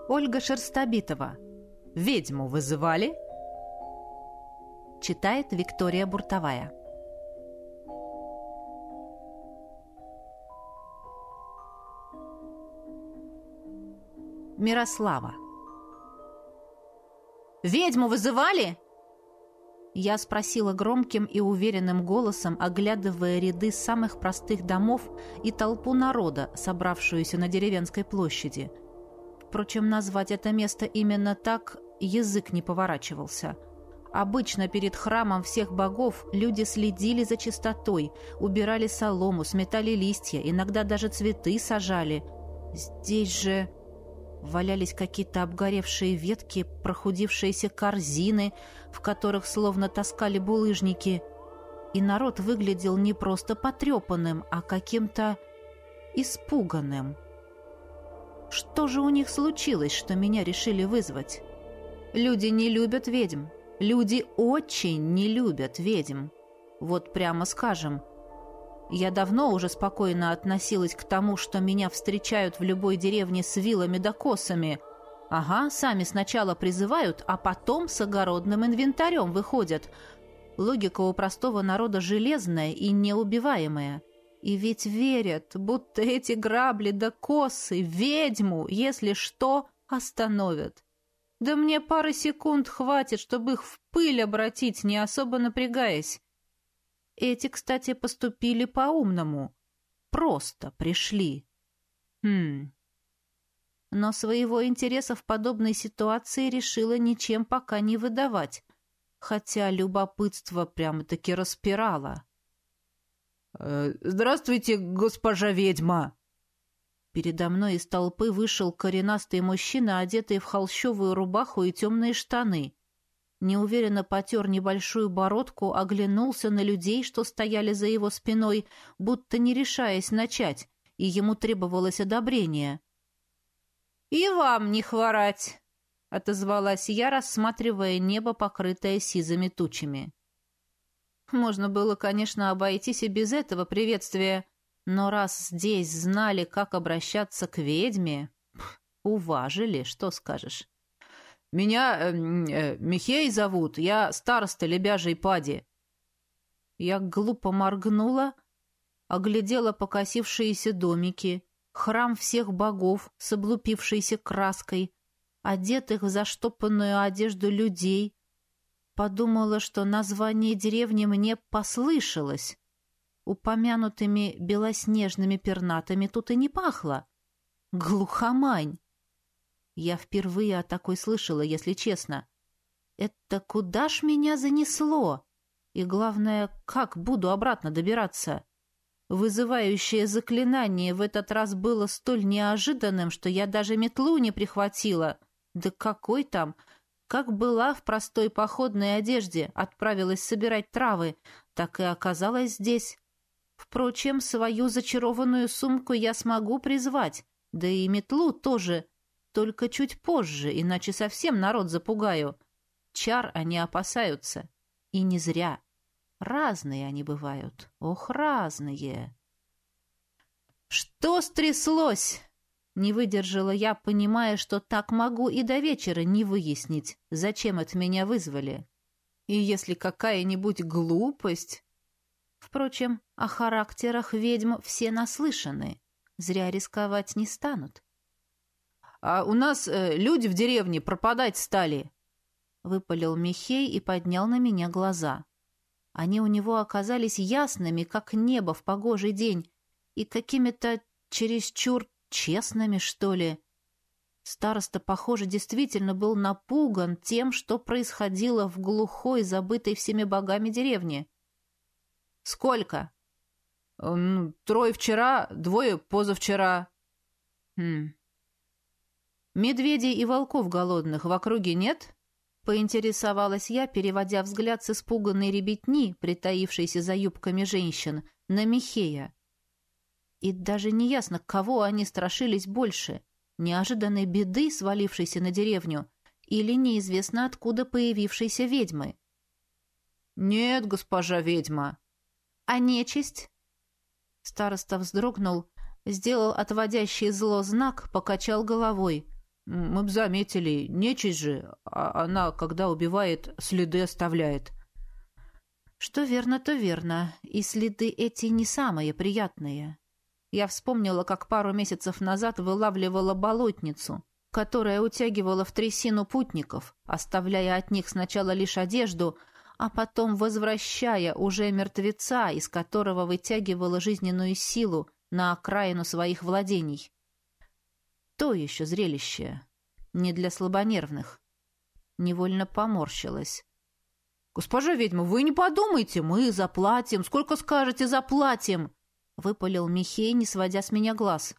Ольга Шерстобитова. «Ведьму вызывали?» Читает Виктория Буртовая. Мирослава. «Ведьму вызывали?» Я спросила громким и уверенным голосом, оглядывая ряды самых простых домов и толпу народа, собравшуюся на деревенской площади. Впрочем, назвать это место именно так язык не поворачивался. Обычно перед храмом всех богов люди следили за чистотой, убирали солому, сметали листья, иногда даже цветы сажали. Здесь же валялись какие-то обгоревшие ветки, прохудившиеся корзины, в которых словно таскали булыжники. И народ выглядел не просто потрепанным, а каким-то испуганным. Что же у них случилось, что меня решили вызвать? Люди не любят ведьм. Люди очень не любят ведьм. Вот прямо скажем. Я давно уже спокойно относилась к тому, что меня встречают в любой деревне с вилами да косами. Ага, сами сначала призывают, а потом с огородным инвентарем выходят. Логика у простого народа железная и неубиваемая. И ведь верят, будто эти грабли да косы ведьму, если что, остановят. Да мне пары секунд хватит, чтобы их в пыль обратить, не особо напрягаясь. Эти, кстати, поступили по-умному. Просто пришли. Но своего интереса в подобной ситуации решила ничем пока не выдавать, хотя любопытство прямо-таки распирало. «Здравствуйте, госпожа ведьма!» Передо мной из толпы вышел коренастый мужчина, одетый в холщовую рубаху и темные штаны. Неуверенно потер небольшую бородку, оглянулся на людей, что стояли за его спиной, будто не решаясь начать, и ему требовалось одобрение. «И вам не хворать!» — отозвалась я, рассматривая небо, покрытое сизыми тучами. Можно было, конечно, обойтись и без этого приветствия, но раз здесь знали, как обращаться к ведьме, уважили, что скажешь. «Меня Михей зовут, я староста Лебяжьей Пади». Я глупо моргнула, оглядела покосившиеся домики, храм всех богов с облупившейся краской, одетых в заштопанную одежду людей. Подумала, что название деревни мне послышалось. Упомянутыми белоснежными пернатами тут и не пахло. Глухомань. Я впервые о такой слышала, если честно. Это куда ж меня занесло? И главное, как буду обратно добираться? Вызывающее заклинание в этот раз было столь неожиданным, что я даже метлу не прихватила. Да какой там... Как была в простой походной одежде, отправилась собирать травы, так и оказалась здесь. Впрочем, свою зачарованную сумку я смогу призвать, да и метлу тоже, только чуть позже, иначе совсем народ запугаю. Чар они опасаются. И не зря. Разные они бывают. Ох, разные. «Что стряслось?» Не выдержала я, понимая, что так могу и до вечера не выяснить, зачем от меня вызвали. И если какая-нибудь глупость... Впрочем, о характерах ведьм все наслышаны. Зря рисковать не станут. «А у нас люди в деревне пропадать стали», — выпалил Михей и поднял на меня глаза. Они у него оказались ясными, как небо в погожий день, и какими-то чересчур честными, что ли. Староста, похоже, действительно был напуган тем, что происходило в глухой, забытой всеми богами деревне. «Сколько?» «Трое вчера, двое позавчера». «Медведей и волков голодных в округе нет?» — поинтересовалась я, переводя взгляд с испуганной ребятни, притаившейся за юбками женщин, на Михея. И даже неясно, кого они страшились больше — неожиданной беды, свалившейся на деревню, или неизвестно откуда появившейся ведьмы. «Нет, госпожа ведьма». «А нечисть?» Староста вздрогнул, сделал отводящий зло знак, покачал головой. Мы б заметили, нечисть же, а она, когда убивает, следы оставляет. Что верно, то верно, и следы эти не самые приятные. Я вспомнила, как пару месяцев назад вылавливала болотницу, которая утягивала в трясину путников, оставляя от них сначала лишь одежду, а потом возвращая уже мертвеца, из которого вытягивала жизненную силу на окраину своих владений. То еще зрелище, не для слабонервных. Невольно поморщилась. «Госпожа ведьма, вы не подумайте, мы заплатим, сколько скажете, заплатим!» — выпалил Михей, не сводя с меня глаз.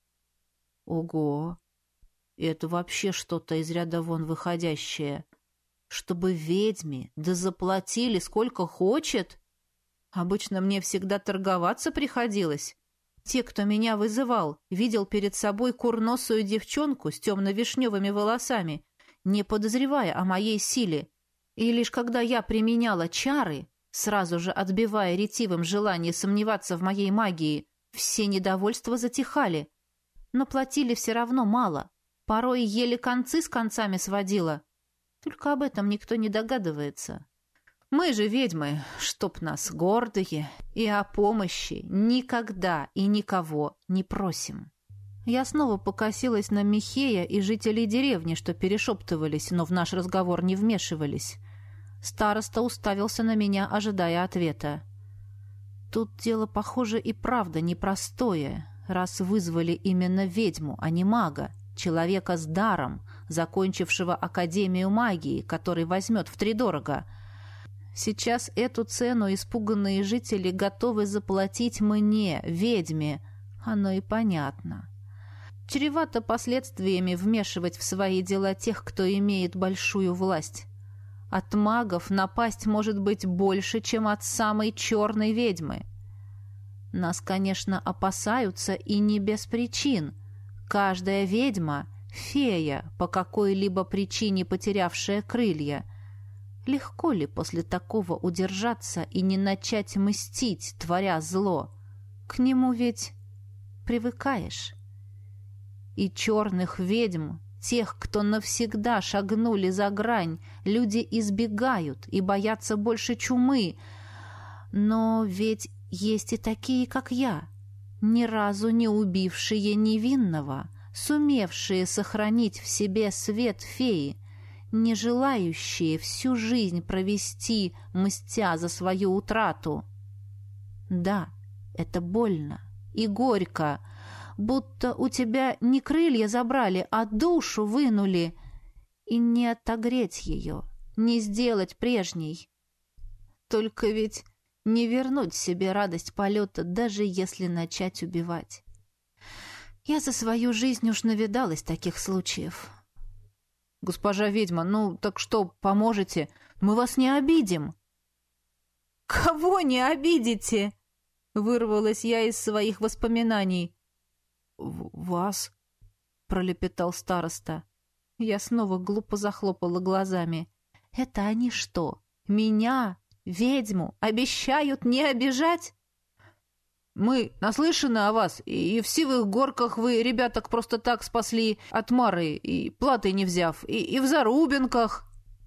Ого! Это вообще что-то из ряда вон выходящее. Чтобы ведьме да заплатили сколько хочет? Обычно мне всегда торговаться приходилось. Те, кто меня вызывал, видел перед собой курносую девчонку с темно-вишневыми волосами, не подозревая о моей силе. И лишь когда я применяла чары, сразу же отбивая ретивым желание сомневаться в моей магии, все недовольства затихали. Но платили все равно мало. Порой еле концы с концами сводила. Только об этом никто не догадывается. Мы же ведьмы, чтоб нас гордые, и о помощи никогда и никого не просим. Я снова покосилась на Михея и жителей деревни, что перешептывались, но в наш разговор не вмешивались. Староста уставился на меня, ожидая ответа. Тут дело, похоже, и правда непростое, раз вызвали именно ведьму, а не мага, человека с даром, закончившего Академию магии, который возьмет втридорого. Сейчас эту цену испуганные жители готовы заплатить мне, ведьме. Оно и понятно. Чревато последствиями вмешивать в свои дела тех, кто имеет большую власть. От магов напасть может быть больше, чем от самой черной ведьмы. Нас, конечно, опасаются и не без причин. Каждая ведьма — фея, по какой-либо причине потерявшая крылья. Легко ли после такого удержаться и не начать мстить, творя зло? К нему ведь привыкаешь. И черных ведьм, тех, кто навсегда шагнули за грань, люди избегают и боятся больше чумы. Но ведь есть и такие, как я, ни разу не убившие невинного, сумевшие сохранить в себе свет феи, не желающие всю жизнь провести, мстя за свою утрату. Да, это больно и горько, будто у тебя не крылья забрали, а душу вынули, и не отогреть ее, не сделать прежней. Только ведь не вернуть себе радость полета, даже если начать убивать. Я за свою жизнь уж навидалась таких случаев. «Госпожа ведьма, ну так что, поможете? Мы вас не обидим!» «Кого не обидите?» — вырвалась я из своих воспоминаний. «Вас?» — пролепетал староста. Я снова глупо захлопала глазами. «Это они что, меня, ведьму, обещают не обижать?» «Мы наслышаны о вас, и в Сивых Горках вы ребяток просто так спасли от Мары, и платы не взяв, и в Зарубинках».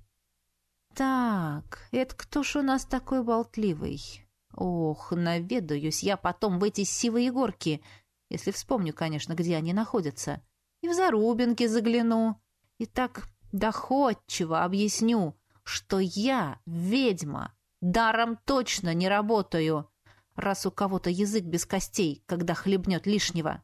«Так, это кто ж у нас такой болтливый? Ох, наведаюсь я потом в эти Сивые Горки, если вспомню, конечно, где они находятся. И в Зарубинки загляну, и так доходчиво объясню, что я ведьма, даром точно не работаю, раз у кого-то язык без костей, когда хлебнет лишнего».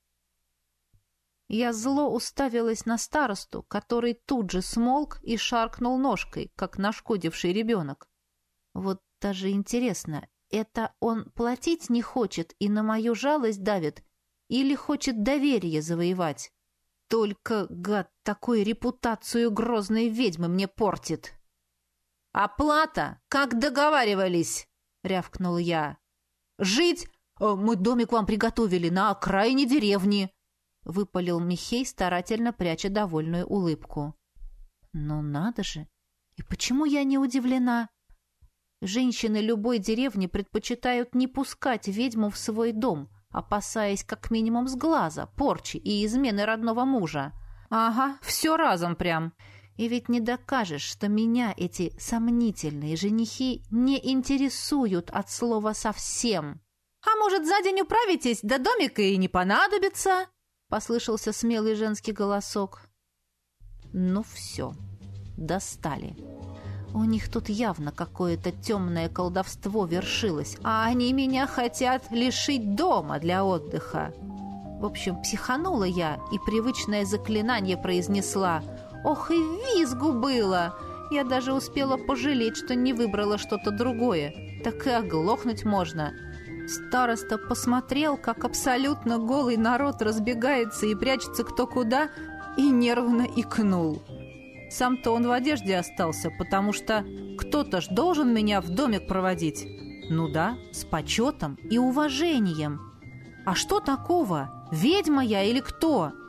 Я зло уставилась на старосту, который тут же смолк и шаркнул ножкой, как нашкодивший ребенок. Вот даже интересно, это он платить не хочет и на мою жалость давит, или хочет доверие завоевать? Только, гад, такую репутацию грозной ведьмы мне портит. «Оплата, как договаривались!» — рявкнул я. «Жить? Мы домик вам приготовили на окраине деревни!» — выпалил Михей, старательно пряча довольную улыбку. «Ну надо же! И почему я не удивлена? Женщины любой деревни предпочитают не пускать ведьму в свой дом, опасаясь как минимум сглаза, порчи и измены родного мужа. Ага, все разом прям. И ведь не докажешь, что меня эти сомнительные женихи не интересуют от слова совсем. А может, за день управитесь, да домика и не понадобится? Послышался смелый женский голосок. Ну все, достали. У них тут явно какое-то темное колдовство вершилось, а они меня хотят лишить дома для отдыха. В общем, психанула я и привычное заклинание произнесла. Ох, и визгу было! Я даже успела пожалеть, что не выбрала что-то другое. Так и оглохнуть можно. Староста посмотрел, как абсолютно голый народ разбегается и прячется кто куда, и нервно икнул. Сам-то он в одежде остался, потому что кто-то ж должен меня в домик проводить. Ну да, с почетом и уважением. А что такого? Ведьма я или кто?